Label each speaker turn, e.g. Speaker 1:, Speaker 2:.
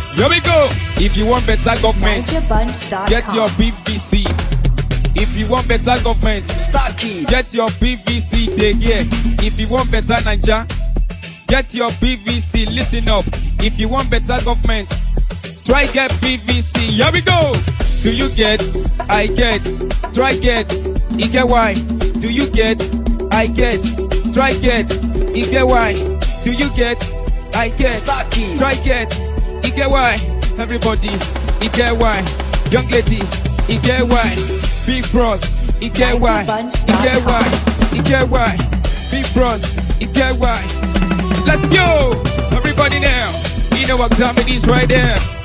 Speaker 1: Here we go. If you want better government, get your PVC. If you want better government, get your PVC. They here. If you want better Naija, get your PVC. Listen up. If you want better government, try get PVC. Here we go. Do you get? I get. Try get. You get why? Do you get? I get. Try get. You get why? Do you get? I get. Try get. You get why? Everybody, you get why? Young lady, you get why? Big bros, you get why? You get why? You get why? Big bros, you get why? Let's go! Everybody now, you know what time it is right there.